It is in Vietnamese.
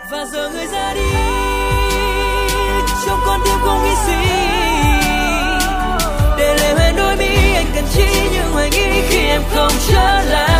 Và giờ người ra đi trong con tim không nghĩ suy, để lời hẹn đôi mi anh cần chỉ những hoài nghi khi em không trở lại.